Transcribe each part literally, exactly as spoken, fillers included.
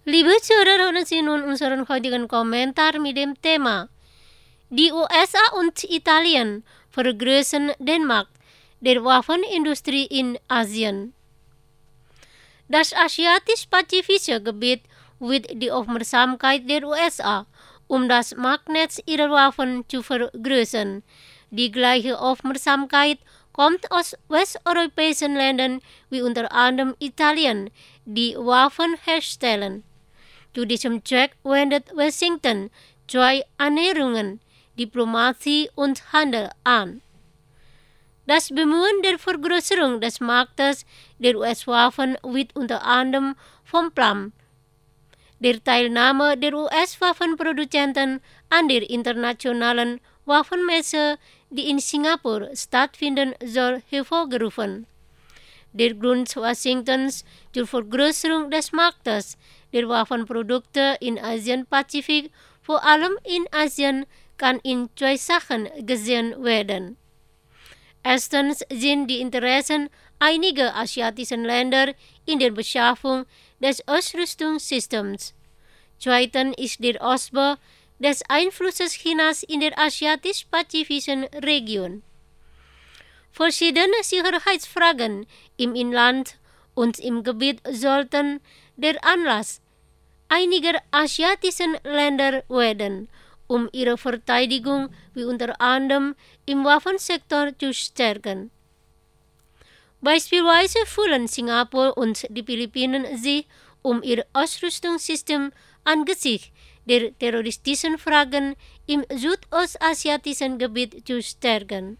Liebe Zuhörer, hören Sie nun unseren heutigen Kommentar mit dem Thema: Die U S A und Italien vergrößern den Markt der Waffenindustrie in Asien. Das asiatisch-pazifische Gebiet wird die Aufmerksamkeit der U S A, um das Marktnetz ihrer Waffen zu vergrößern. Die gleiche Aufmerksamkeit kommt aus westeuropäischen Ländern wie unter anderem Italien, die Waffen herstellen. Zu diesem Zweck wendet Washington zwei Annäherungen, Diplomatie und Handel an. Das Bemühen der Vergrößerung des Marktes der U S-Waffen wird unter anderem vom Plan der Teilnahme der U S-Waffenproduzenten an der internationalen Waffenmesse, die in Singapur stattfinden soll, hervorgerufen. Der Grund Washingtons zur Vergrößerung des Marktes der Waffenprodukte in Asien-Pazifik, vor allem in Asien, kann in zwei Sachen gesehen werden. Erstens sind die Interessen einiger asiatischen Länder in der Beschaffung des Ausrüstungssystems. Zweitens ist der Ausbau des Einflusses Chinas in der asiatisch-pazifischen Region. Verschiedene Sicherheitsfragen im Inland und im Gebiet sollten der Anlass einiger asiatischen Länder werden, um ihre Verteidigung wie unter anderem im Waffensektor zu stärken. Beispielsweise fühlen Singapur und die Philippinen sich, um ihr Ausrüstungssystem angesichts der terroristischen Fragen im südostasiatischen Gebiet zu stärken.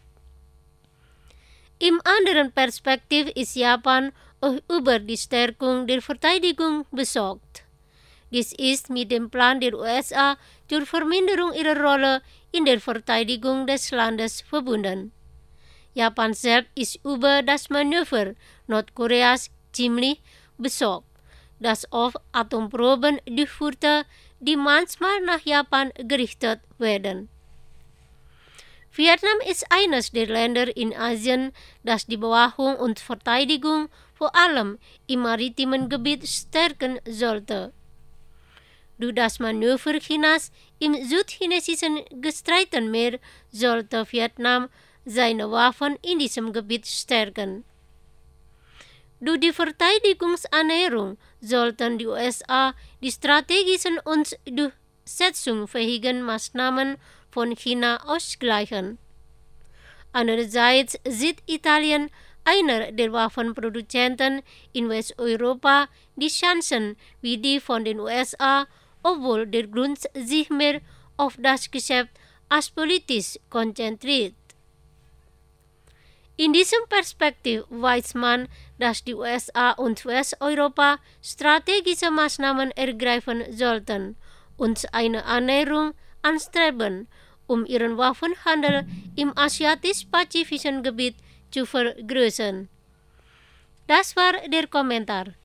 Im anderen Perspektiv ist Japan auch über die Stärkung der Verteidigung besorgt. Dies ist mit dem Plan der U S A zur Verminderung ihrer Rolle in der Verteidigung des Landes verbunden. Japan selbst ist über das Manöver Nordkoreas ziemlich besorgt, das auf Atomproben durchführte, die manchmal nach Japan gerichtet werden. Vietnam ist eines der Länder in Asien, das die Bewachung und Verteidigung vor allem im maritimen Gebiet stärken sollte. Durch das Manöver Chinas im südchinesischen Gestreitenmeer sollte Vietnam seine Waffen in diesem Gebiet stärken. Durch die Verteidigungsannäherung sollten die U S A die strategischen und durchsetzungsfähigen Maßnahmen von China ausgleichen. Andererseits sieht Italien, einer der Waffenproduzenten in Westeuropa, die Chancen wie die von den U S A, obwohl der Grund sich mehr auf das Geschäft als politisch konzentriert. In diesem Perspektiv weiß man, dass die U S A und Westeuropa strategische Maßnahmen ergreifen sollten und eine Annäherung anstreben, um ihren Waffenhandel im asiatisch-pazifischen Gebiet zu vergrößern. Das war der Kommentar.